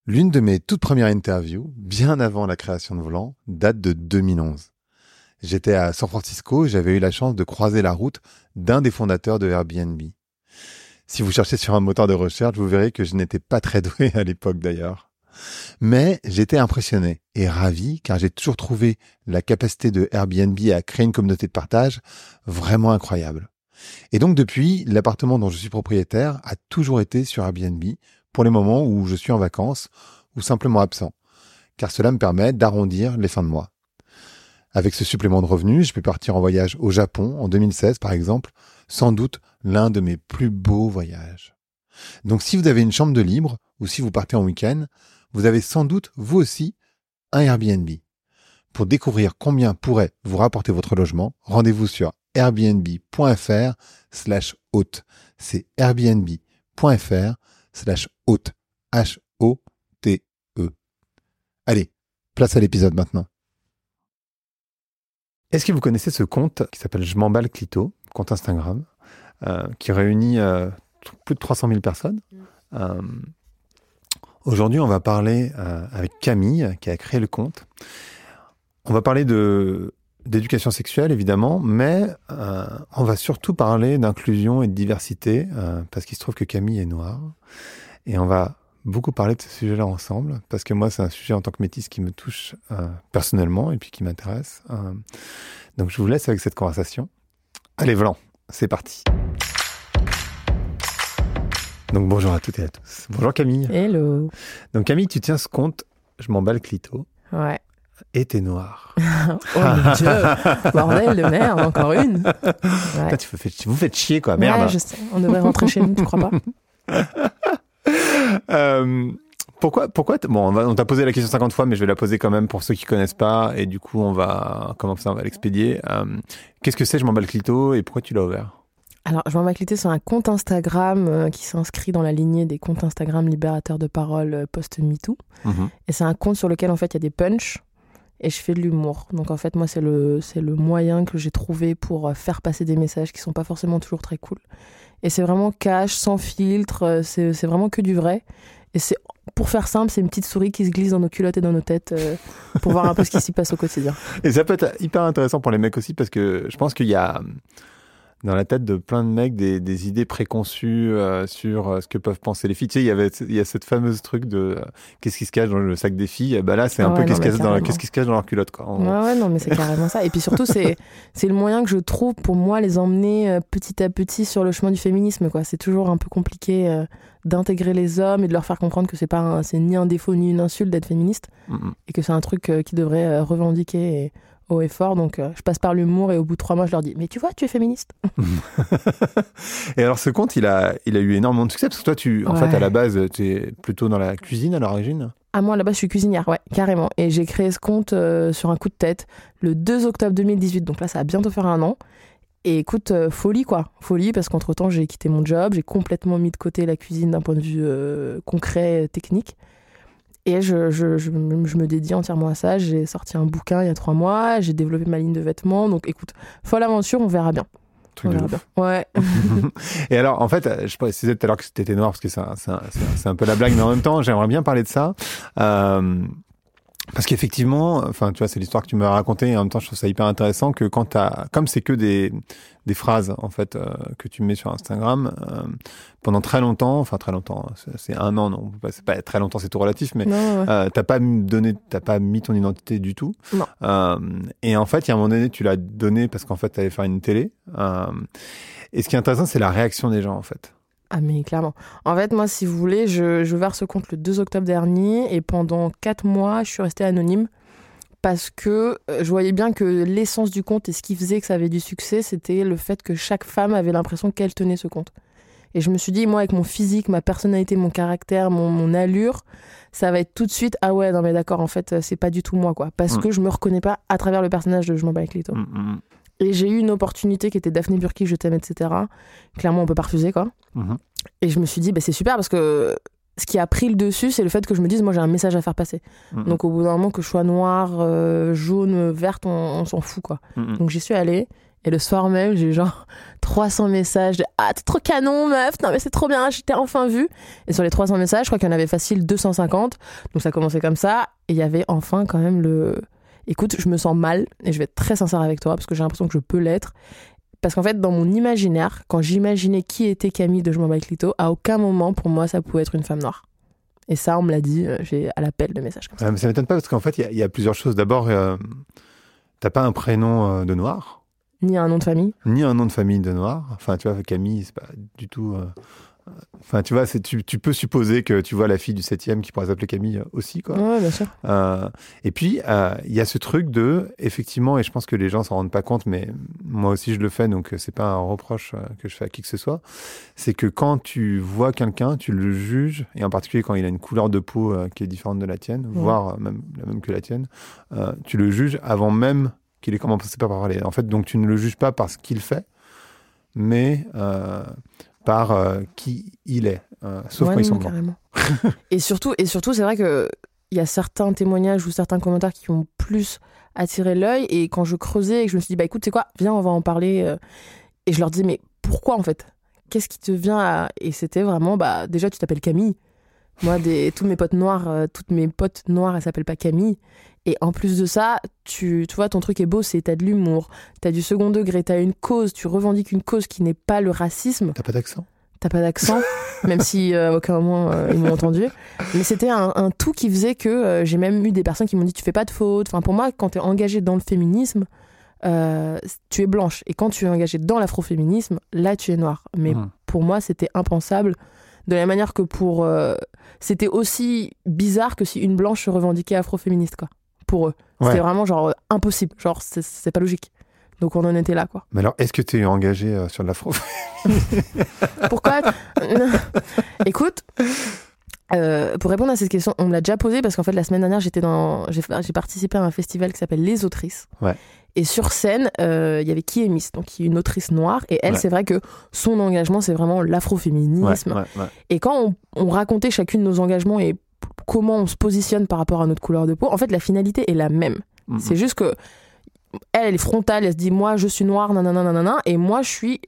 L'une de mes toutes premières interviews, bien avant la création de Volant, date de 2011. J'étais à San Francisco et j'avais eu la chance de croiser la route d'un des fondateurs de Airbnb. Si vous cherchez sur un moteur de recherche, vous verrez que je n'étais pas très doué à l'époque d'ailleurs. Mais j'étais impressionné et ravi car j'ai toujours trouvé la capacité de Airbnb à créer une communauté de partage vraiment incroyable. Et donc depuis, l'appartement dont je suis propriétaire a toujours été sur Airbnb pour les moments où je suis en vacances ou simplement absent, car cela me permet d'arrondir les fins de mois. Avec ce supplément de revenus, je peux partir en voyage au Japon en 2016 par exemple, sans doute l'un de mes plus beaux voyages. Donc si vous avez une chambre de libre ou si vous partez en week-end, vous avez sans doute vous aussi un Airbnb. Pour découvrir combien pourrait vous rapporter votre logement, rendez-vous sur airbnb.fr/hôte. C'est airbnb.fr/hôte. H-O-T-E. Allez, place à l'épisode maintenant. Est-ce que vous connaissez ce compte qui s'appelle Je m'emballe Clito, compte Instagram, qui réunit plus de 300 000 personnes? Aujourd'hui, on va parler avec Camille, qui a créé le compte. On va parler d'éducation sexuelle, évidemment, mais on va surtout parler d'inclusion et de diversité, parce qu'il se trouve que Camille est noire. Et on va beaucoup parler de ce sujet-là ensemble, parce que moi, c'est un sujet en tant que métisse qui me touche personnellement et puis qui m'intéresse. Donc, je vous laisse avec cette conversation. Allez, Volant, c'est parti. Donc, bonjour à toutes et à tous. Bonjour Camille. Hello. Donc, Camille, tu tiens ce compte, Je m'emballe Clito. Ouais. Et t'es noire. Oh mon Dieu, bordel de merde, encore une. Ouais. Putain, vous faites chier, quoi, merde. Ouais, je sais. On devrait rentrer chez nous, tu crois pas? Pourquoi bon, on t'a posé la question 50 fois, mais je vais la poser quand même pour ceux qui connaissent pas, et du coup, on va l'expédier. Qu'est-ce que c'est, Je m'emballe Clito, et pourquoi tu l'as ouvert? Alors, Je m'emballe Clito, c'est un compte Instagram qui s'inscrit dans la lignée des comptes Instagram libérateurs de parole post-MeToo. Et c'est un compte sur lequel, en fait, il y a des punchs. Et je fais de l'humour. Donc en fait, moi, c'est le moyen que j'ai trouvé pour faire passer des messages qui sont pas forcément toujours très cool. Et c'est vraiment cash, sans filtre, c'est vraiment que du vrai. Et c'est, pour faire simple, c'est une petite souris qui se glisse dans nos culottes et dans nos têtes pour voir un peu ce qui s'y passe au quotidien. Et ça peut être hyper intéressant pour les mecs aussi, parce que je pense qu'il y a dans la tête de plein de mecs des idées préconçues sur ce que peuvent penser les filles. Tu sais, il y a cette fameuse truc de qu'est-ce qui se cache dans le sac des filles. Et bah là, c'est un peu qu'est-ce qui se cache dans leur culotte, quoi. Ouais, non, mais c'est carrément ça. Et puis surtout, c'est le moyen que je trouve pour moi les emmener petit à petit sur le chemin du féminisme, quoi. C'est toujours un peu compliqué d'intégrer les hommes et de leur faire comprendre que c'est ni un défaut ni une insulte d'être féministe et que c'est un truc qu'ils devraient revendiquer haut et fort. Donc je passe par l'humour et au bout de 3 mois je leur dis mais tu vois, tu es féministe. Et alors ce compte il a eu énormément de succès parce que toi en fait à la base tu es plutôt dans la cuisine à l'origine. Ah, moi là-bas je suis cuisinière, ouais, carrément. Et j'ai créé ce compte sur un coup de tête le 2 octobre 2018, donc là ça va bientôt faire 1 an. Et écoute, folie parce qu'entre temps j'ai quitté mon job, j'ai complètement mis de côté la cuisine d'un point de vue concret, technique. Et je me dédie entièrement à ça. J'ai sorti un bouquin il y a 3 mois, j'ai développé ma ligne de vêtements. Donc écoute, folle aventure, on verra bien. Truc de ouf. Ouais. Et alors, en fait, je précisais tout à l'heure que t'étais noire parce que c'est un peu la blague, mais en même temps, j'aimerais bien parler de ça. Parce qu'effectivement, enfin, tu vois, c'est l'histoire que tu m'as racontée et en même temps, je trouve ça hyper intéressant que comme c'est que des phrases, en fait, que tu mets sur Instagram, pendant très longtemps, c'est 1 an, non, c'est pas très longtemps, c'est tout relatif, mais t'as pas mis ton identité du tout. Non. Et en fait, il y a un moment donné, tu l'as donné parce qu'en fait, t'allais faire une télé. Et ce qui est intéressant, c'est la réaction des gens, en fait. Ah mais clairement. En fait, moi, si vous voulez, j'ai ouvert ce compte le 2 octobre dernier et pendant 4 mois, je suis restée anonyme parce que je voyais bien que l'essence du compte et ce qui faisait que ça avait du succès, c'était le fait que chaque femme avait l'impression qu'elle tenait ce compte. Et je me suis dit, moi, avec mon physique, ma personnalité, mon caractère, mon allure, ça va être tout de suite, ah ouais, non mais d'accord, en fait, c'est pas du tout moi, quoi. Parce que je me reconnais pas à travers le personnage de Je m'emballe Clito. Et j'ai eu une opportunité qui était Daphné Burki, Je t'aime, etc. Clairement, on peut pas refuser, quoi. Et je me suis dit, c'est super parce que ce qui a pris le dessus, c'est le fait que je me dise, moi, j'ai un message à faire passer. Donc, au bout d'un moment, que je sois noire, jaune, verte, on s'en fout, quoi. Donc, j'y suis allée Et le soir même, j'ai eu genre 300 messages de « Ah, t'es trop canon, meuf! Non, mais c'est trop bien, je t'ai enfin vu !» Et sur les 300 messages, je crois qu'il y en avait facile 250. Donc ça commençait comme ça. Et il y avait enfin quand même le... Écoute, je me sens mal, et je vais être très sincère avec toi, parce que j'ai l'impression que je peux l'être. Parce qu'en fait, dans mon imaginaire, quand j'imaginais qui était Camille de Je m'en bats avec Lito, à aucun moment, pour moi, ça pouvait être une femme noire. Et ça, on me l'a dit, j'ai à l'appel de messages comme ça. Mais ça m'étonne pas, parce qu'en fait, il y a plusieurs choses. D'abord, t'as pas un prénom de noir, Ni un nom de famille. ni un nom de famille de noir. Enfin, tu vois, Camille, c'est pas du tout... Enfin, tu vois, tu peux supposer que tu vois la fille du 7e qui pourrait s'appeler Camille aussi, quoi. Ouais, bien sûr. Et puis, il y a ce truc de, effectivement, et je pense que les gens s'en rendent pas compte, mais moi aussi je le fais, donc c'est pas un reproche que je fais à qui que ce soit, c'est que quand tu vois quelqu'un, tu le juges, et en particulier quand il a une couleur de peau qui est différente de la tienne, voire même la même que la tienne, tu le juges avant même qu'il ait commencé par parler. En fait, donc tu ne le juges pas par ce qu'il fait, mais... par qui il est, sauf quand ils sont blancs. Carrément. et surtout, c'est vrai qu'il y a certains témoignages ou certains commentaires qui ont plus attiré l'œil, et quand je creusais et que je me suis dit, bah écoute, c'est quoi, viens, on va en parler, et je leur dis, mais pourquoi en fait? Qu'est-ce qui te vient à... Et c'était vraiment, bah déjà, tu t'appelles Camille. Moi, tous mes potes noirs, toutes mes potes noires, elles s'appellent pas Camille. Et en plus de ça, tu vois, ton truc est beau, c'est t'as de l'humour, t'as du second degré, t'as une cause, tu revendiques une cause qui n'est pas le racisme. T'as pas d'accent? T'as pas d'accent, même si à aucun moment ils m'ont entendu. Mais c'était un tout qui faisait que j'ai même eu des personnes qui m'ont dit tu fais pas de faute. Enfin, pour moi, quand t'es engagée dans le féminisme, tu es blanche. Et quand tu es engagée dans l'afroféminisme, là tu es noire. Mais pour moi, c'était impensable. De la manière que c'était aussi bizarre que si une blanche se revendiquait afroféministe, quoi. Pour eux. C'était vraiment genre impossible. Genre, c'est pas logique. Donc on en était là, quoi. Mais alors, est-ce que tu es engagé sur de l'afro? Pourquoi? Écoute, pour répondre à cette question, on me l'a déjà posée parce qu'en fait la semaine dernière j'ai participé à un festival qui s'appelle Les Autrices. Ouais. Et sur scène, il y avait Kiémis, donc qui est une autrice noire, et elle, c'est vrai que son engagement, c'est vraiment l'afroféminisme. Ouais. Et quand on racontait chacune nos engagements et comment on se positionne par rapport à notre couleur de peau, en fait, la finalité est la même. C'est juste que elle est frontale, elle se dit moi je suis noire, nanana, et moi je suis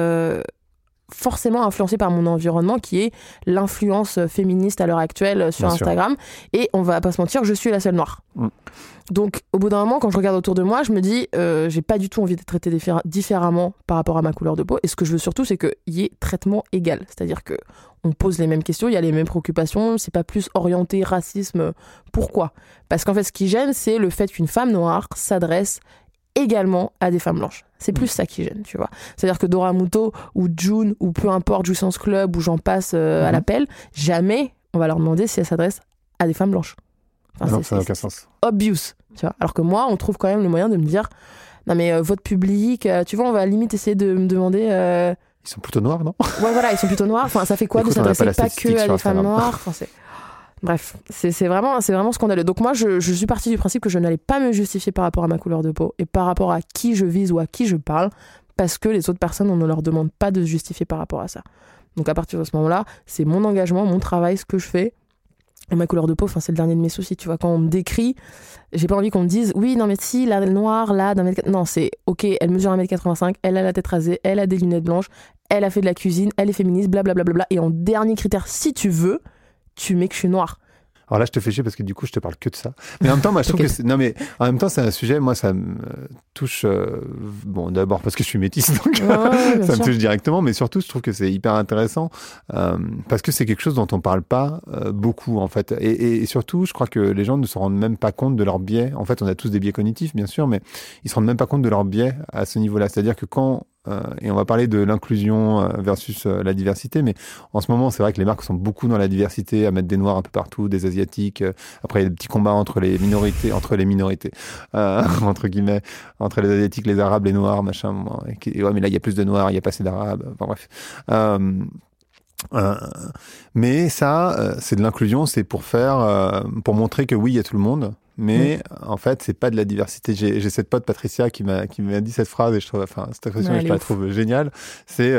forcément influencée par mon environnement qui est l'influence féministe à l'heure actuelle sur Instagram, et on va pas se mentir, je suis la seule noire. Donc au bout d'un moment, quand je regarde autour de moi, je me dis j'ai pas du tout envie d'être traitée différemment par rapport à ma couleur de peau, et ce que je veux surtout c'est qu'il y ait traitement égal, c'est-à-dire que on pose les mêmes questions, il y a les mêmes préoccupations, c'est pas plus orienté racisme. Pourquoi? Parce qu'en fait, ce qui gêne, c'est le fait qu'une femme noire s'adresse également à des femmes blanches. C'est plus ça qui gêne, tu vois. C'est-à-dire que Dora Muto ou June ou peu importe, Jouissance Club ou j'en passe à l'appel, jamais on va leur demander si elles s'adressent à des femmes blanches. Enfin, non, ça n'a aucun sens. Obvious, tu vois. Alors que moi, on trouve quand même le moyen de me dire non mais votre public, tu vois, on va limite essayer de me demander... Ils sont plutôt noirs, non? Ouais, voilà, ils sont plutôt noirs. Enfin, ça fait quoi de s'adresser pas que à des femmes noires? Enfin, bref, c'est vraiment scandaleux. Donc moi, je suis partie du principe que je n'allais pas me justifier par rapport à ma couleur de peau et par rapport à qui je vise ou à qui je parle, parce que les autres personnes, on ne leur demande pas de se justifier par rapport à ça. Donc à partir de ce moment-là, c'est mon engagement, mon travail, ce que je fais. Et ma couleur de peau, c'est le dernier de mes soucis, tu vois. Quand on me décrit, j'ai pas envie qu'on me dise oui, non mais si, là, elle est noire, là, non, c'est ok, elle mesure 1m85, elle a la tête rasée, elle a des lunettes blanches, elle a fait de la cuisine, elle est féministe, blablabla. Et en dernier critère, si tu veux, tu mets que je suis noire. Alors là, je te fais chier parce que du coup, je te parle que de ça. Mais en même temps, moi, je trouve que non, mais en même temps, c'est un sujet. Moi, ça me touche. Bon, d'abord parce que je suis métisse, donc ça me touche directement. Mais surtout, je trouve que c'est hyper intéressant parce que c'est quelque chose dont on parle pas beaucoup, en fait. Et surtout, je crois que les gens ne se rendent même pas compte de leurs biais. En fait, on a tous des biais cognitifs, bien sûr, mais ils se rendent même pas compte de leurs biais à ce niveau-là. C'est-à-dire que quand et on va parler de l'inclusion versus la diversité, mais en ce moment, c'est vrai que les marques sont beaucoup dans la diversité, à mettre des noirs un peu partout, des asiatiques. Après, il y a des petits combats entre les minorités, entre guillemets, entre les asiatiques, les arabes, les noirs, machin. Et ouais, mais là, il y a plus de noirs, il y a pas assez d'arabes. Enfin bref. Mais ça, c'est de l'inclusion, c'est pour pour montrer que oui, il y a tout le monde. Mais en fait, c'est pas de la diversité. J'ai cette pote Patricia qui m'a dit cette phrase et je trouve, enfin, cette expression, je la trouve géniale. C'est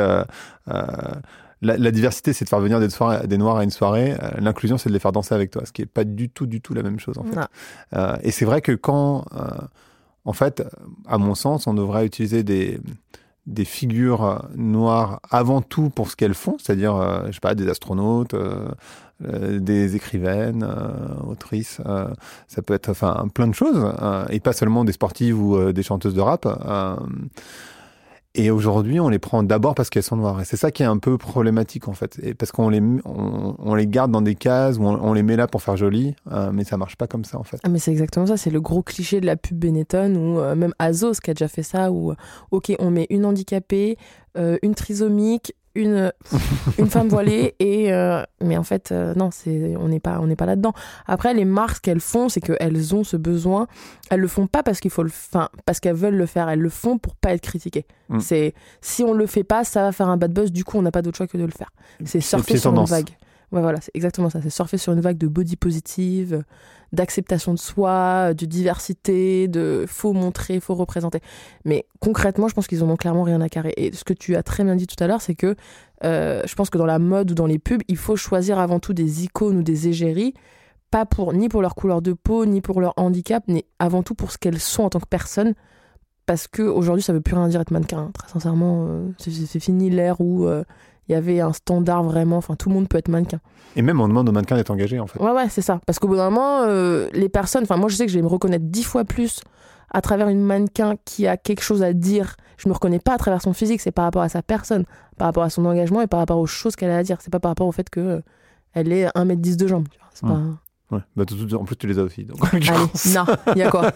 la diversité, c'est de faire venir des noirs à une soirée. L'inclusion, c'est de les faire danser avec toi, ce qui est pas du tout la même chose en fait. Et c'est vrai que quand En fait, à mon sens, on devrait utiliser des figures noires avant tout pour ce qu'elles font, c'est-à-dire, je sais pas, des astronautes, des écrivaines, autrices, ça peut être enfin plein de choses, et pas seulement des sportives ou des chanteuses de rap. Et aujourd'hui, on les prend d'abord parce qu'elles sont noires. Et c'est ça qui est un peu problématique, en fait. Et parce qu'on on les garde dans des cases, ou on les met là pour faire joli, mais ça marche pas comme ça, en fait. Ah, mais c'est exactement ça. C'est le gros cliché de la pub Benetton, ou même Azos qui a déjà fait ça, où, OK, on met une handicapée, une trisomique, une femme voilée, mais en fait, non, on n'est pas là-dedans. Après, les marques, ce qu'elles font, c'est qu'elles ont ce besoin. Elles le font pas parce parce qu'elles veulent le faire. Elles le font pour pas être critiquées. Si on le fait pas, ça va faire un bad buzz. Du coup, on n'a pas d'autre choix que de le faire. C'est surfer sur une vague. Ouais, voilà, c'est exactement ça. C'est surfer sur une vague de body positive, d'acceptation de soi, de diversité, de faut montrer, faut représenter. Mais concrètement, je pense qu'ils en ont clairement rien à carrer. Et ce que tu as très bien dit tout à l'heure, c'est que je pense que dans la mode ou dans les pubs, il faut choisir avant tout des icônes ou des égéries, pas ni pour leur couleur de peau, ni pour leur handicap, mais avant tout pour ce qu'elles sont en tant que personnes. Parce qu'aujourd'hui, ça veut plus rien dire être mannequin. Très sincèrement, c'est fini l'ère où il y avait un standard vraiment, enfin tout le monde peut être mannequin. Et même on demande aux mannequins d'être engagés, en fait. Ouais, c'est ça. Parce qu'au bout d'un moment, les personnes, enfin moi je sais que je vais me reconnaître 10 fois plus à travers une mannequin qui a quelque chose à dire. Je me reconnais pas à travers son physique, c'est par rapport à sa personne, par rapport à son engagement et par rapport aux choses qu'elle a à dire. C'est pas par rapport au fait que elle est 1m10 de jambes. C'est pas... Ouais, bah, en plus tu les as aussi. Donc, allez, non, il y a quoi.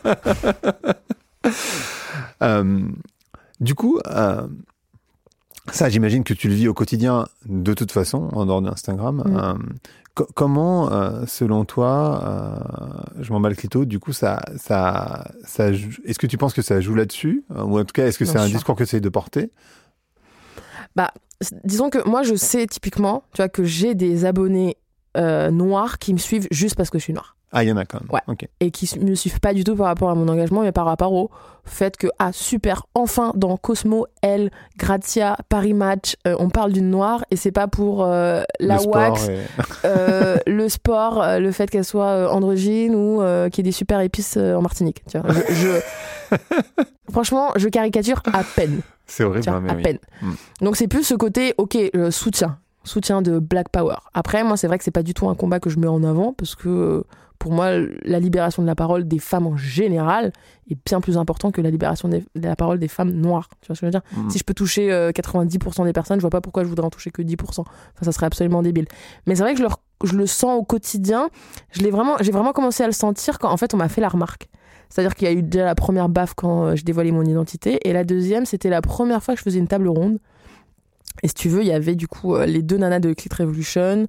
Du coup, ça, j'imagine que tu le vis au quotidien de toute façon, en dehors d'Instagram. Comment, selon toi, je m'emballe clito, du coup, est-ce que tu penses que ça joue là-dessus? Ou en tout cas, est-ce que c'est un discours que tu essayes de porter? Bah, disons que moi, je sais typiquement, tu vois, que j'ai des abonnés noirs qui me suivent juste parce que je suis noire. Ah, il y en a quand même. Ouais. Okay. Et qui ne me suivent pas du tout par rapport à mon engagement, mais par rapport au fait que, super, enfin, dans Cosmo, Elle, Grazia, Paris Match, on parle d'une noire, et c'est pas pour la wax, le sport, le fait qu'elle soit androgyne ou qu'il y ait des super épices en Martinique. Tu vois. Franchement, je caricature à peine. C'est horrible, à peine. Donc c'est plus ce côté, OK, soutien de Black Power. Après, moi, c'est vrai que c'est pas du tout un combat que je mets en avant, parce que pour moi, la libération de la parole des femmes en général est bien plus important que la libération de la parole des femmes noires. Tu vois ce que je veux dire ? Si je peux toucher 90% des personnes, je vois pas pourquoi je voudrais en toucher que 10%. Enfin, ça serait absolument débile. Mais c'est vrai que je le sens au quotidien. J'ai vraiment commencé à le sentir quand, en fait, on m'a fait la remarque. C'est-à-dire qu'il y a eu déjà la première baffe quand je dévoilais mon identité, et la deuxième, c'était la première fois que je faisais une table ronde. Et si tu veux, il y avait du coup les deux nanas de Clit Revolution,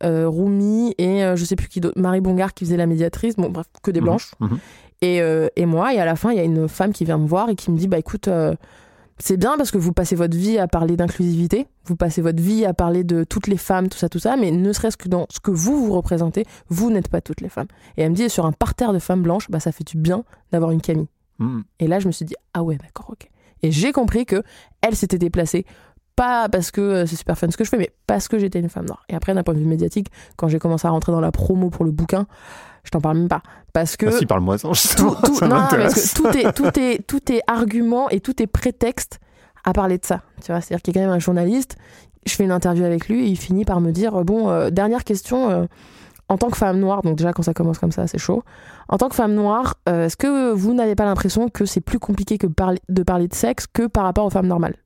Rumi et je sais plus qui d'autre, Marie Bongard qui faisait la médiatrice, bon bref, que des blanches. Et moi, et à la fin, il y a une femme qui vient me voir et qui me dit, bah écoute, c'est bien parce que vous passez votre vie à parler d'inclusivité, vous passez votre vie à parler de toutes les femmes, tout ça, mais ne serait-ce que dans ce que vous représentez, vous n'êtes pas toutes les femmes. Et elle me dit, sur un parterre de femmes blanches, bah ça fait du bien d'avoir une Camille. Et là, je me suis dit, ah ouais, d'accord, ok. Et j'ai compris que elle s'était déplacée, pas parce que c'est super fun ce que je fais, mais parce que j'étais une femme noire. Et après, d'un point de vue médiatique, quand j'ai commencé à rentrer dans la promo pour le bouquin, je t'en parle même pas. Parce que. Ah si, parle-moi ça. Non, parce que tout est argument et tout est prétexte à parler de ça. Tu vois, c'est-à-dire qu'il y a quand même un journaliste, je fais une interview avec lui et il finit par me dire dernière question, en tant que femme noire, donc déjà quand ça commence comme ça, c'est chaud. En tant que femme noire, est-ce que vous n'avez pas l'impression que c'est plus compliqué que de parler de sexe que par rapport aux femmes normales?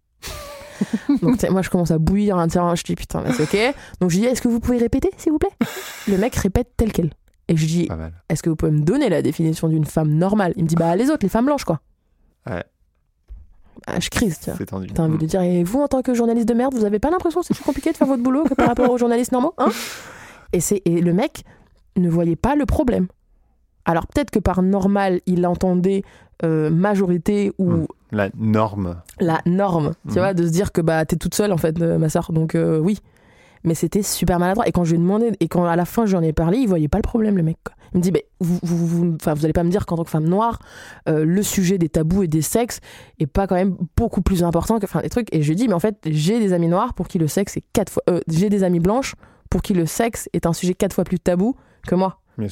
Donc moi je commence à bouillir intérieurement, je dis putain mais c'est ok. Donc je dis est-ce que vous pouvez répéter s'il vous plaît? Le mec répète tel quel. Et je dis est-ce que vous pouvez me donner la définition d'une femme normale? Il me dit bah les autres, les femmes blanches quoi. Ouais. Bah, je crise, tu vois. C'est tendu. T'as envie de dire et vous en tant que journaliste de merde, vous avez pas l'impression que c'est plus compliqué de faire votre boulot que par rapport aux journalistes normaux hein? Et le mec ne voyait pas le problème. Alors peut-être que par normal il entendait majorité ou la norme, tu vois, de se dire que bah t'es toute seule en fait ma soeur, donc oui, mais c'était super maladroit. Et quand je lui ai demandé et quand à la fin je lui en ai parlé, il voyait pas le problème le mec quoi. Il me dit vous allez pas me dire qu'en tant que femme noire le sujet des tabous et des sexes est pas quand même beaucoup plus important que des trucs. Et je lui ai dit mais en fait j'ai des amis noirs pour qui le sexe est 4 fois j'ai des amis blanches pour qui le sexe est un sujet 4 fois plus tabou que moi. Bien sûr.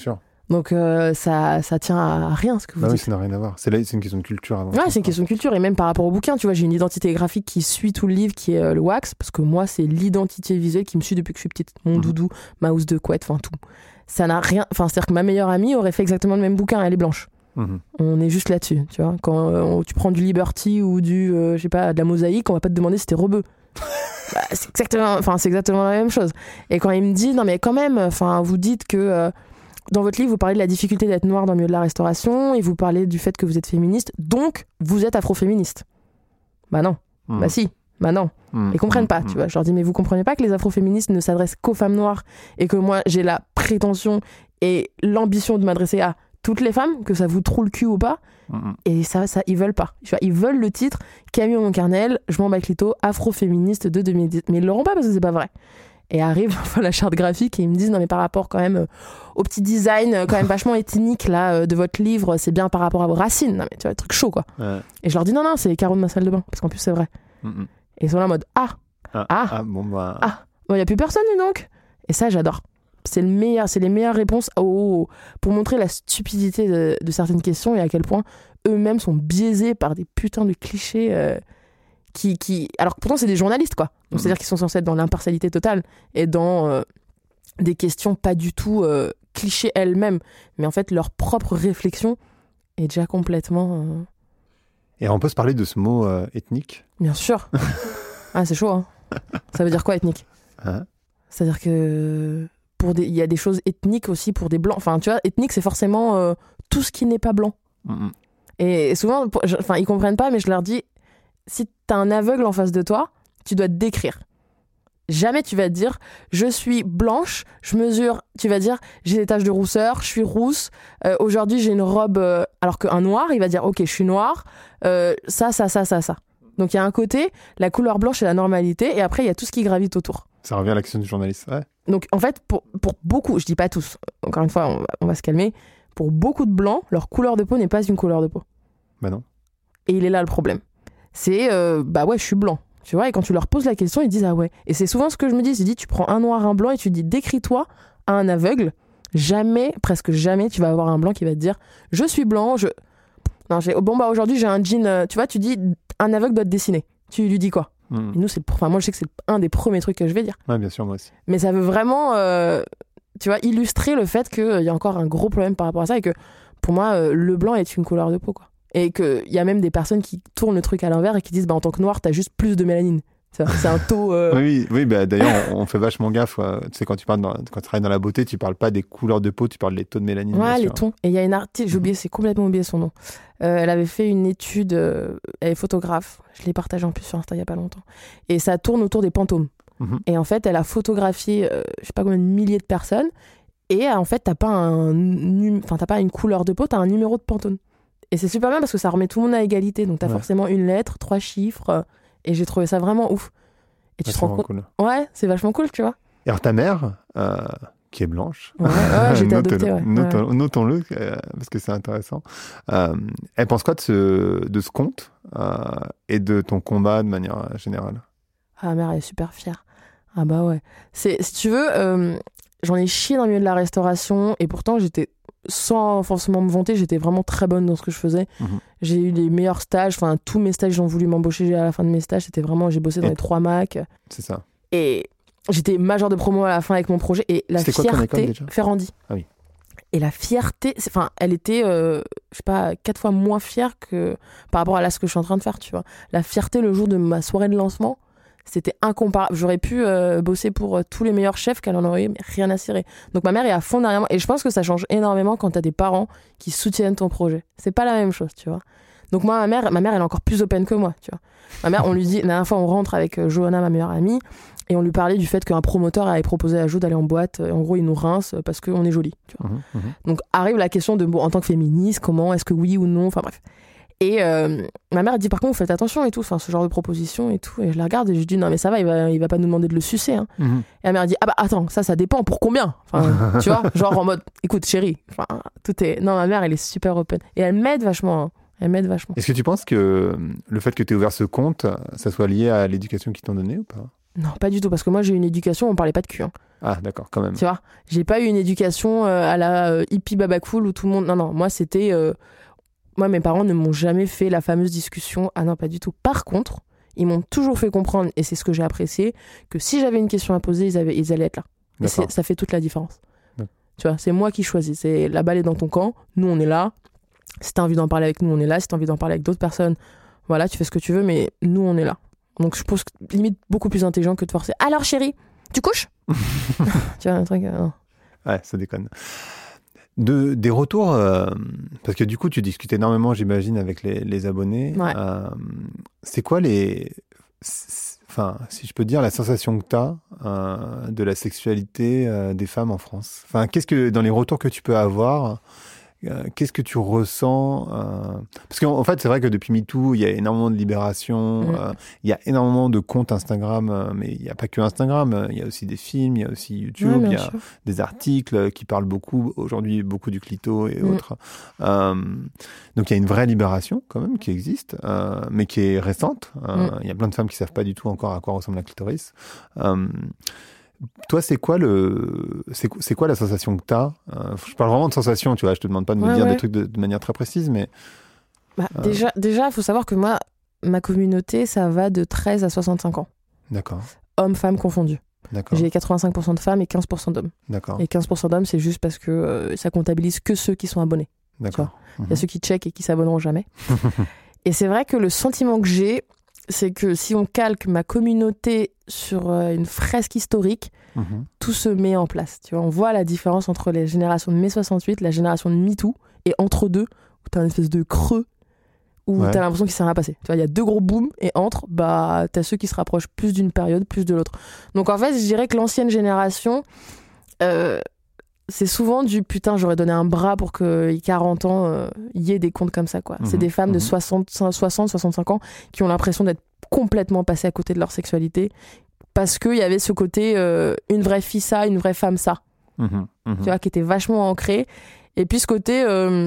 Donc ça tient à rien ce que vous Bah oui, dites. ça n'a rien à voir. C'est une question de culture avant. Ouais, c'est une question de culture. Et même par rapport au bouquin, tu vois, j'ai une identité graphique qui suit tout le livre, qui est le wax, parce que moi, c'est l'identité visuelle qui me suit depuis que je suis petite. Mon doudou, ma housse de couette, enfin tout. Ça n'a rien. Enfin, c'est-à-dire que ma meilleure amie aurait fait exactement le même bouquin, elle est blanche. On est juste là-dessus, tu vois. Quand tu prends du Liberty ou du, je sais pas, de la mosaïque, on va pas te demander si t'es rebeu. Bah, c'est exactement la même chose. Et quand il me dit, non mais quand même, enfin, vous dites que dans votre livre, vous parlez de la difficulté d'être noire dans le milieu de la restauration et vous parlez du fait que vous êtes féministe, donc vous êtes afroféministe. Bah non. Bah si. Bah non. Ils comprennent pas, tu vois. Je leur dis, mais vous comprenez pas que les afroféministes ne s'adressent qu'aux femmes noires et que moi, j'ai la prétention et l'ambition de m'adresser à toutes les femmes, que ça vous troue le cul ou pas. Et ça, ils veulent pas. Tu vois, ils veulent le titre Camille Moncarnel, je m'en bats Clito, afroféministe de 2010. Mais ils l'auront pas parce que c'est pas vrai. Et arrive enfin la charte graphique et ils me disent non mais par rapport quand même au petit design quand même vachement ethnique là de votre livre, c'est bien par rapport à vos racines. Non mais tu vois, le truc chaud quoi. Ouais. Et je leur dis non c'est les carreaux de ma salle de bain parce qu'en plus c'est vrai. Et ils sont là en mode bon y a plus personne dis donc. Et ça j'adore. C'est les meilleures réponses pour montrer la stupidité de certaines questions et à quel point eux-mêmes sont biaisés par des putains de clichés alors que pourtant c'est des journalistes quoi. Donc c'est-à-dire qu'ils sont censés être dans l'impartialité totale et dans des questions pas du tout clichés elles-mêmes, mais en fait leur propre réflexion est déjà complètement Et on peut se parler de ce mot ethnique? Bien sûr. C'est chaud hein. Ça veut dire quoi ethnique? C'est-à-dire que il y a des choses ethniques aussi pour des blancs. Enfin tu vois, ethnique c'est forcément tout ce qui n'est pas blanc. Et souvent ils comprennent pas, mais je leur dis si t'as un aveugle en face de toi, tu dois te décrire. Jamais tu vas te dire je suis blanche, je mesure, tu vas dire j'ai des taches de rousseur, je suis rousse, aujourd'hui j'ai une robe, alors qu'un noir il va dire ok je suis noir, ça. Donc il y a un côté, la couleur blanche c'est la normalité et après il y a tout ce qui gravite autour. Ça revient à l'action du journaliste, ouais. Donc en fait pour beaucoup, je dis pas tous, encore une fois on va se calmer, pour beaucoup de blancs, leur couleur de peau n'est pas une couleur de peau. Bah non. Et il est là le problème. C'est bah ouais je suis blanc, tu vois, et quand tu leur poses la question ils disent ah ouais, et c'est souvent ce que je me dis, je dis tu prends un noir un blanc et tu dis décris-toi à un aveugle, presque jamais tu vas avoir un blanc qui va te dire je suis blanc, aujourd'hui j'ai un jean, tu vois, tu dis un aveugle doit te dessiner, tu lui dis quoi? Et nous moi je sais que c'est un des premiers trucs que je vais dire. Ouais bien sûr moi aussi. Mais ça veut vraiment tu vois illustrer le fait qu'il y a encore un gros problème par rapport à ça et que pour moi le blanc est une couleur de peau quoi. Et qu'il y a même des personnes qui tournent le truc à l'envers et qui disent en tant que noir, t'as juste plus de mélanine. C'est un taux. Oui, bah, d'ailleurs, on fait vachement gaffe. Tu sais, quand tu travailles dans la beauté, tu parles pas des couleurs de peau, tu parles des taux de mélanine. Ouais, les tons. Et il y a une artiste, j'ai complètement oublié son nom. Elle avait fait une étude, elle est photographe. Je l'ai partagée en plus sur Insta il y a pas longtemps. Et ça tourne autour des pantomes. Et en fait, elle a photographié, je sais pas combien de milliers de personnes. Et en fait, t'as pas une couleur de peau, t'as un numéro de pantone. Et c'est super bien parce que ça remet tout le monde à égalité. Donc, t'as forcément une lettre, 3 chiffres. Et j'ai trouvé ça vraiment ouf. Et tu te rends compte. Cool. Ouais, c'est vachement cool, tu vois. Et alors, ta mère, qui est blanche, j'ai été adoptée, notons-le, parce que c'est intéressant. Elle pense quoi de ce conte et de ton combat de manière générale? Ma mère, elle est super fière. Ah bah ouais. Si tu veux, j'en ai chié dans le milieu de la restauration. Et pourtant, sans forcément me vanter, j'étais vraiment très bonne dans ce que je faisais. J'ai eu les meilleurs stages, tous mes stages, ils ont voulu m'embaucher à la fin de mes stages, j'ai bossé dans les 3 Mac. C'est ça. Et j'étais majeure de promo à la fin avec mon projet, et la C'était fierté, quoi ton école déjà? Ferrandi. Ah oui. Et la fierté, elle était, je sais pas, 4 fois moins fière que par rapport à ce que je suis en train de faire, tu vois. La fierté le jour de ma soirée de lancement, c'était incomparable. J'aurais pu bosser pour tous les meilleurs chefs qu'elle en aurait eu, mais rien à cirer. Donc ma mère est à fond derrière moi. Et je pense que ça change énormément quand t'as des parents qui soutiennent ton projet. C'est pas la même chose, tu vois. Donc moi, ma mère, elle est encore plus open que moi, tu vois. Ma mère, on lui dit, la dernière fois, on rentre avec Johanna, ma meilleure amie, et on lui parlait du fait qu'un promoteur avait proposé à Jo d'aller en boîte. Et en gros, il nous rince parce qu'on est jolis, tu vois. Donc arrive la question de, en tant que féministe, comment, est-ce que oui ou non, enfin bref. Et ma mère, elle dit, par contre, vous faites attention et tout, ce genre de proposition et tout. Et je la regarde et je dis, non, mais ça va, il va pas nous demander de le sucer. Hein. Et ma mère dit, ah bah attends, ça dépend, pour combien? Tu vois, genre en mode, écoute, chérie, tout est. Non, ma mère, elle est super open. Et elle m'aide vachement. Hein. Elle m'aide vachement. Est-ce que tu penses que le fait que tu aies ouvert ce compte, ça soit lié à l'éducation qu'ils t'ont donnée ou pas? Non, pas du tout, parce que moi j'ai eu une éducation, on parlait pas de cul. Hein. Ah, d'accord, quand même. Tu vois, j'ai pas eu une éducation à la hippie baba cool où tout le monde. Non, moi c'était. Moi, mes parents ne m'ont jamais fait la fameuse discussion. Ah non, pas du tout. Par contre, ils m'ont toujours fait comprendre, et c'est ce que j'ai apprécié, que si j'avais une question à poser, ils allaient être là. Et ça fait toute la différence. D'accord. Tu vois, c'est moi qui choisis. C'est la balle est dans ton camp. Nous, on est là. Si t'as envie d'en parler avec nous, on est là. Si t'as envie d'en parler avec d'autres personnes, voilà, tu fais ce que tu veux, mais nous, on est là. Donc, je pense que limite beaucoup plus intelligent que de forcer. Alors, chérie, tu couches? Tu vois, un truc. Non. Ouais, ça déconne. Des retours, parce que du coup, tu discutes énormément, j'imagine, avec les abonnés. Ouais. C'est quoi enfin, si je peux dire, la sensation que tu as de la sexualité des femmes en France? Enfin, qu'est-ce que, dans les retours que tu peux avoir, qu'est-ce que tu ressens parce qu'en fait, c'est vrai que depuis MeToo, il y a énormément de libération, il y a énormément de comptes Instagram, mais il n'y a pas que Instagram, il y a aussi des films, il y a aussi YouTube, il y a des articles qui parlent beaucoup, aujourd'hui, beaucoup du clito et autres. Donc, il y a une vraie libération, quand même, qui existe, mais qui est récente. Il y a plein de femmes qui ne savent pas du tout encore à quoi ressemble la clitoris. Toi, c'est quoi la sensation que t'as je parle vraiment de sensation, tu vois. Je te demande pas de me dire des trucs de manière très précise, mais déjà, il faut savoir que moi, ma communauté, ça va de 13 à 65 ans. D'accord. Hommes, femmes confondus. D'accord. J'ai 85% de femmes et 15% d'hommes. D'accord. Et 15% d'hommes, c'est juste parce que ça comptabilise que ceux qui sont abonnés. D'accord. Il y a ceux qui checkent et qui s'abonneront jamais. Et c'est vrai que le sentiment que j'ai, c'est que si on calque ma communauté sur une fresque historique, tout se met en place. Tu vois, on voit la différence entre les générations de mai 68, la génération de MeToo, et entre deux, où t'as une espèce de creux, où t'as l'impression qu'il s'est rien passé. Tu vois, il y a deux gros booms, et entre, t'as ceux qui se rapprochent plus d'une période, plus de l'autre. Donc en fait, je dirais que l'ancienne génération, c'est souvent du putain, j'aurais donné un bras pour qu'il y ait 40 ans, il y ait des comptes comme ça, quoi. C'est des femmes de 60, 65 ans qui ont l'impression d'être complètement passées à côté de leur sexualité parce qu'il y avait ce côté une vraie fille ça, une vraie femme ça. Tu vois, qui était vachement ancré. Et puis ce côté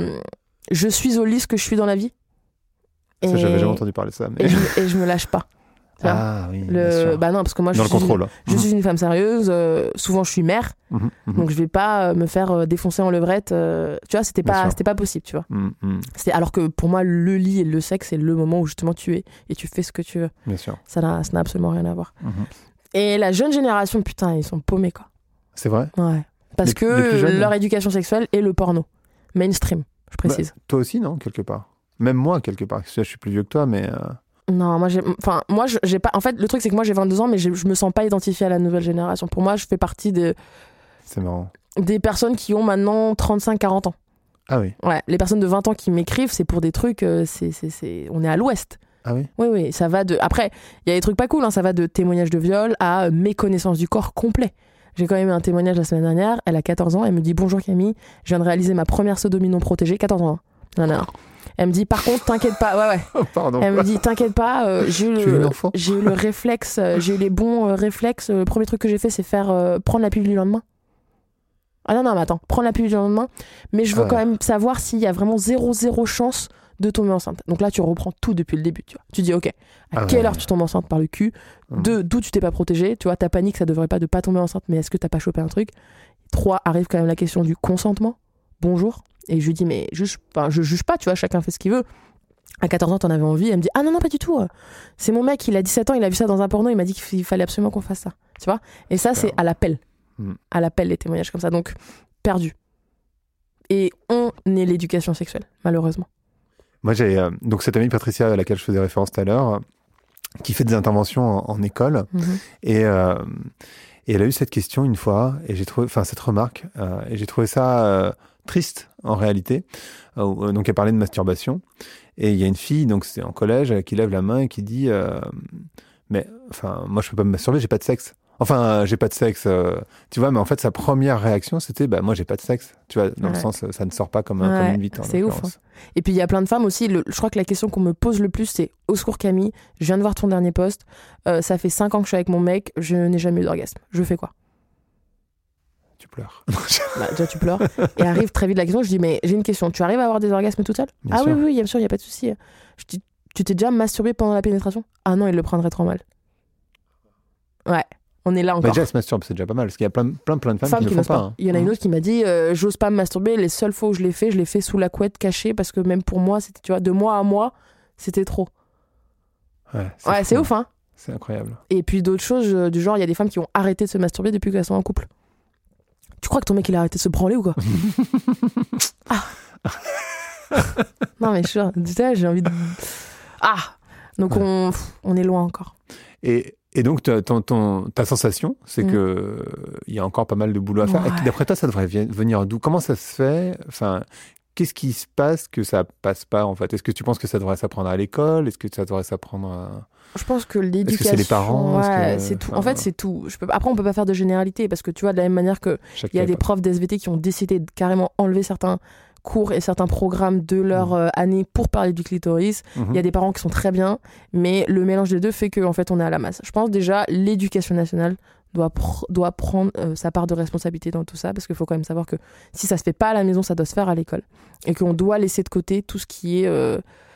je suis au lit ce que je suis dans la vie. Ça, j'avais jamais entendu parler de ça. Mais... Et je me lâche pas. Ah oui, bien sûr. Bah non, parce que moi, je suis une femme sérieuse. Souvent, je suis mère, donc je vais pas me faire défoncer en levrette. Tu vois, c'était pas possible, tu vois. Alors que pour moi, le lit et le sexe, c'est le moment où justement tu es et tu fais ce que tu veux. Bien sûr. Ça n'a absolument rien à voir. Et la jeune génération, putain, ils sont paumés, quoi. C'est vrai. Ouais. Parce que leur éducation sexuelle est le porno mainstream, je précise. Bah, toi aussi, non, quelque part. Même moi, quelque part. Je suis plus vieux que toi, mais. Non, moi j'ai pas. En fait, le truc c'est que moi j'ai 22 ans, mais je me sens pas identifiée à la nouvelle génération. Pour moi, je fais partie C'est marrant. Des personnes qui ont maintenant 35-40 ans. Ah oui. Ouais, les personnes de 20 ans qui m'écrivent, c'est pour des trucs. On est à l'ouest. Ah oui. Oui, ça va de. Après, il y a des trucs pas cool. Hein, ça va de témoignages de viol à méconnaissance du corps complet. J'ai quand même eu un témoignage la semaine dernière. Elle a 14 ans. Elle me dit bonjour Camille. Je viens de réaliser ma première sodomie non protégée. 14 ans. Hein. Non. Elle me dit par contre t'inquiète pas. Ouais. Oh, pardon. Elle me dit t'inquiète pas. J'ai eu le réflexe. J'ai eu les bons réflexes. Le premier truc que j'ai fait c'est faire prendre la pilule du lendemain. Ah non mais attends. Prendre la pilule du lendemain. Mais je veux quand même savoir s'il y a vraiment 0 chance de tomber enceinte. Donc là tu reprends tout depuis le début. Tu vois. Tu dis ok. À quelle heure tu tombes enceinte par le cul? D'où tu t'es pas protégée? Tu vois, ta panique ça devrait pas de pas tomber enceinte. Mais est-ce que t'as pas chopé un truc? 3 arrive quand même la question du consentement. Bonjour. Et je lui dis, mais je juge pas, tu vois, chacun fait ce qu'il veut. À 14 ans, t'en avais envie. Elle me dit, ah non, pas du tout. C'est mon mec, il a 17 ans, il a vu ça dans un porno, il m'a dit qu'il fallait absolument qu'on fasse ça. Tu vois? Et ça, c'est à l'appel. À l'appel, les témoignages comme ça. Donc, perdu. Et on est l'éducation sexuelle, malheureusement. Moi, j'ai donc cette amie Patricia à laquelle je faisais référence tout à l'heure, qui fait des interventions en école. Et elle a eu cette question une fois, et j'ai trouvé, cette remarque, et j'ai trouvé ça triste en réalité. Donc elle parlait de masturbation, et il y a une fille, donc c'est en collège, qui lève la main et qui dit mais moi je peux pas me masturber, j'ai pas de sexe. J'ai pas de sexe, tu vois, mais en fait sa première réaction c'était moi j'ai pas de sexe, tu vois, dans le sens ça ne sort pas comme une bite. C'est ouf. Hein. Et puis il y a plein de femmes aussi, je crois que la question qu'on me pose le plus c'est au secours Camille, je viens de voir ton dernier post, ça fait 5 ans que je suis avec mon mec, je n'ai jamais eu d'orgasme, je fais quoi? Tu pleures. Déjà tu pleures. Et arrive très vite la question, je dis mais j'ai une question, tu arrives à avoir des orgasmes toute seule? Bien sûr. Oui, bien sûr, il n'y a pas de souci. Je dis, tu t'es déjà masturbé pendant la pénétration? Ah non, il le prendrait trop mal. Ouais, on est là Mais encore. déjà, elle se masturbe, c'est déjà pas mal, parce qu'il y a plein de femmes qui ne le font n'osent pas. Hein. Il y en a une autre qui m'a dit j'ose pas me masturber, les seules fois où je l'ai fait sous la couette cachée parce que même pour moi, c'était, tu vois, de mois à mois, c'était trop. Ouais, C'est ouf, hein. C'est incroyable. Et puis d'autres choses du genre, il y a des femmes qui ont arrêté de se masturber depuis qu'elles sont en couple. Tu crois que ton mec il a arrêté de se branler ou quoi? Ah. Non mais j'ai envie de... Ah. Donc on est loin encore. Et donc ta sensation, c'est que il y a encore pas mal de boulot à faire. Ouais. Et d'après toi, ça devrait venir d'où? Comment ça se fait? Enfin, qu'est-ce qui se passe que ça passe pas en fait? Est-ce que tu penses que ça devrait s'apprendre à l'école? Est-ce que ça devrait s'apprendre à... Je pense que l'éducation... Est-ce que c'est les parents? Ouais, c'est tout. En fait, c'est tout. Après, on peut pas faire de généralité parce que tu vois, de la même manière que il y a des profs d'SVT qui ont décidé de carrément enlever certains cours et certains programmes de leur année pour parler du clitoris. Il y a des parents qui sont très bien, mais le mélange des deux fait qu'en fait, on est à la masse. Je pense déjà, l'éducation nationale doit prendre sa part de responsabilité dans tout ça, parce qu'il faut quand même savoir que si ça se fait pas à la maison, ça doit se faire à l'école. Et qu'on doit laisser de côté tout ce qui est...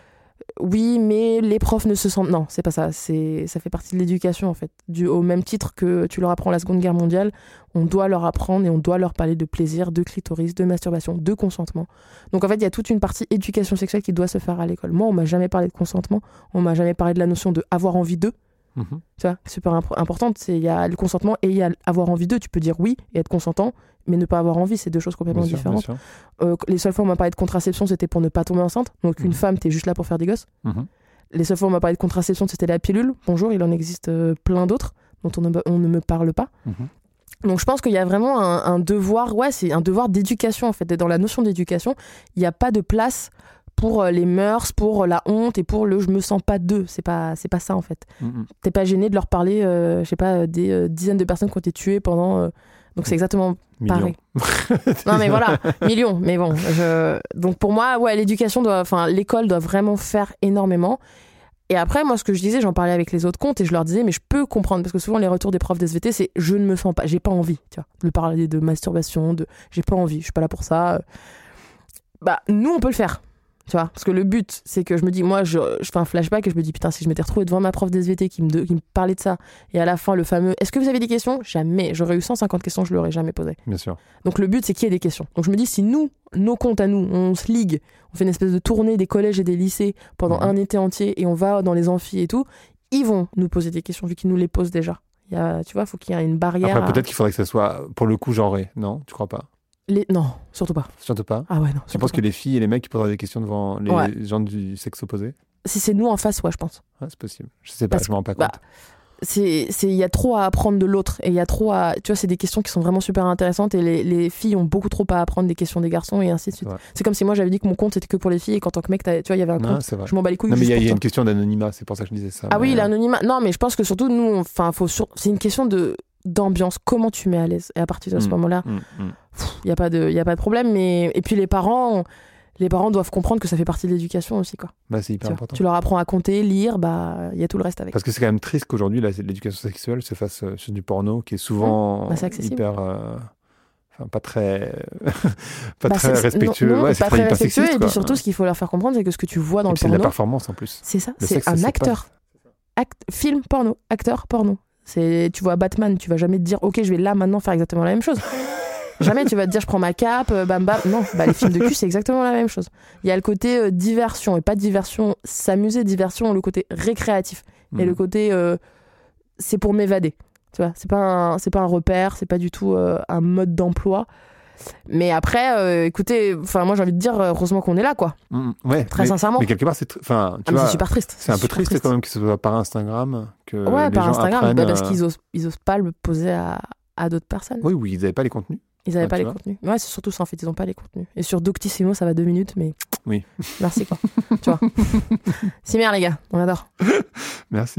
oui, mais les profs ne se sentent... Non, c'est pas ça. Ça fait partie de l'éducation, en fait. Au même titre que tu leur apprends la Seconde Guerre mondiale, on doit leur apprendre et on doit leur parler de plaisir, de clitoris, de masturbation, de consentement. Donc, en fait, il y a toute une partie éducation sexuelle qui doit se faire à l'école. Moi, on m'a jamais parlé de consentement. On m'a jamais parlé de la notion de avoir envie d'eux. Tu vois, super importante. Il y a le consentement et il y a avoir envie d'eux. Tu peux dire oui et être consentant, mais ne pas avoir envie, c'est deux choses complètement différentes. Les seules fois où on m'a parlé de contraception, c'était pour ne pas tomber enceinte. Donc une femme, t'es juste là pour faire des gosses. Les seules fois où on m'a parlé de contraception, c'était la pilule. Bonjour, il en existe plein d'autres dont on ne me parle pas. Donc je pense qu'il y a vraiment un devoir, c'est un devoir d'éducation en fait. Et dans la notion d'éducation, il n'y a pas de place pour les mœurs, pour la honte et pour le je me sens pas d'eux. C'est pas ça en fait. T'es pas gêné de leur parler, je sais pas, des dizaines de personnes qui ont été tuées pendant... Donc c'est exactement pareil. Non mais voilà, millions. Mais bon, donc pour moi, l'éducation l'école doit vraiment faire énormément. Et après, moi, ce que je disais, j'en parlais avec les autres comptes et je leur disais, mais je peux comprendre, parce que souvent les retours des profs d'SVT, c'est je ne me sens pas, j'ai pas envie, tu vois, de parler de masturbation, j'ai pas envie, je suis pas là pour ça. Bah, nous, on peut le faire. Tu vois, parce que le but, c'est que je me dis, moi, je fais un flashback et je me dis, putain, si je m'étais retrouvée devant ma prof d'SVT qui me parlait de ça, et à la fin, le fameux, est-ce que vous avez des questions? Jamais. J'aurais eu 150 questions, je l'aurais jamais posé. Bien sûr. Donc le but, c'est qu'il y ait des questions. Donc je me dis, si nous, nos comptes à nous, on se ligue, on fait une espèce de tournée des collèges et des lycées pendant un été entier et on va dans les amphis et tout, ils vont nous poser des questions, vu qu'ils nous les posent déjà. Tu vois, il faut qu'il y ait une barrière. Après, peut-être qu'il faudrait que ça soit, pour le coup, genré. Non, tu crois pas? Non, surtout pas. Surtout pas? Ah ouais, non. Tu penses que les filles et les mecs qui poseraient des questions devant les gens du sexe opposé? Si c'est nous en face, je pense. Ouais, c'est possible. Je sais pas, je m'en rends pas compte. Il y a trop à apprendre de l'autre et il y a trop à... Tu vois, c'est des questions qui sont vraiment super intéressantes et les filles ont beaucoup trop à apprendre des questions des garçons et ainsi de suite. C'est comme si moi j'avais dit que mon compte c'était que pour les filles et qu'en tant que mec, tu vois, il y avait un compte. Je m'en bats les couilles. Non, mais il y a une question d'anonymat, c'est pour ça que je disais ça. Ah oui, l'anonymat. Non, mais je pense que surtout nous, c'est une question d'ambiance, comment tu mets à l'aise. Et à partir de ce moment-là, il y a pas de problème. Et puis les parents doivent comprendre que ça fait partie de l'éducation aussi, quoi. Bah, c'est hyper important. Tu leur apprends à compter, lire, il y a tout le reste avec. Parce que c'est quand même triste qu'aujourd'hui l'éducation sexuelle se fasse sur du porno qui est souvent hyper pas très respectueux. Non, c'est pas très respectueux. sexiste, et puis surtout, ce qu'il faut leur faire comprendre, c'est que ce que tu vois dans le porno, c'est de la performance en plus. C'est ça, c'est un acteur. Film porno, acteur porno. Tu vois Batman, tu vas jamais te dire ok, je vais là maintenant faire exactement la même chose. Jamais tu vas te dire je prends ma cape, bam bam. Non, les films de cul c'est exactement la même chose. Il y a le côté diversion et pas diversion, s'amuser, diversion, le côté récréatif et le côté c'est pour m'évader. Tu vois, c'est pas un repère, c'est pas du tout un mode d'emploi. Mais après, écoutez, moi j'ai envie de dire heureusement qu'on est là, quoi. Très sincèrement. Mais quelque part, c'est super triste. C'est un peu triste quand même que ce soit par Instagram que les par gens Instagram, apprennent, parce qu'ils osent pas le poser à d'autres personnes. Oui, ils n'avaient pas les contenus. Ils n'avaient pas les contenus. Ouais, c'est surtout ça en fait, ils n'ont pas les contenus. Et sur Doctissimo, ça va 2 minutes, mais oui. Merci quoi. Tu vois. C'est bien les gars, on adore. Merci.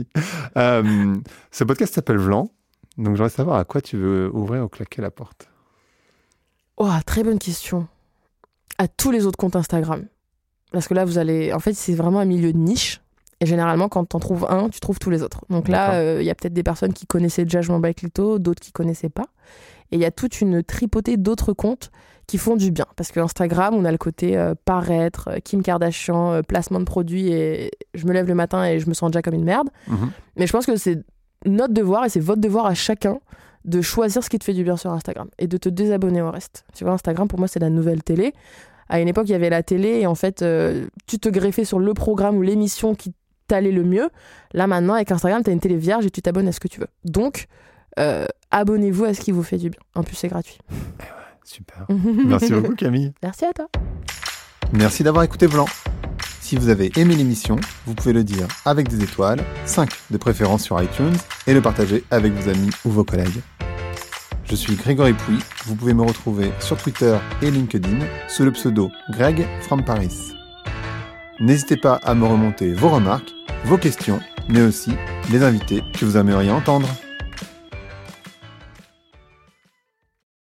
Ce podcast s'appelle Vlan, donc j'aimerais savoir à quoi tu veux ouvrir ou claquer la porte. Oh, très bonne question. À tous les autres comptes Instagram. Parce que là, en fait, c'est vraiment un milieu de niche. Et généralement, quand t'en trouves un, tu trouves tous les autres. Donc là, il y a peut-être des personnes qui connaissaient déjà Je m'en bats avec Clito, d'autres qui connaissaient pas. Et il y a toute une tripotée d'autres comptes qui font du bien. Parce que Instagram, on a le côté paraître, Kim Kardashian, placement de produits, et je me lève le matin et je me sens déjà comme une merde. Mais je pense que c'est notre devoir, et c'est votre devoir à chacun, de choisir ce qui te fait du bien sur Instagram et de te désabonner au reste. Tu vois, Instagram, pour moi, c'est la nouvelle télé. À une époque, il y avait la télé et en fait, tu te greffais sur le programme ou l'émission qui t'allait le mieux. Là, maintenant, avec Instagram, t'as une télé vierge et tu t'abonnes à ce que tu veux. Donc, abonnez-vous à ce qui vous fait du bien. En plus, c'est gratuit. Super. Merci beaucoup, Camille. Merci à toi. Merci d'avoir écouté Vlan. Si vous avez aimé l'émission, vous pouvez le dire avec des étoiles, 5 de préférence sur iTunes, et le partager avec vos amis ou vos collègues. Je suis Grégory Pouy, vous pouvez me retrouver sur Twitter et LinkedIn sous le pseudo Greg from Paris. N'hésitez pas à me remonter vos remarques, vos questions, mais aussi les invités que vous aimeriez entendre.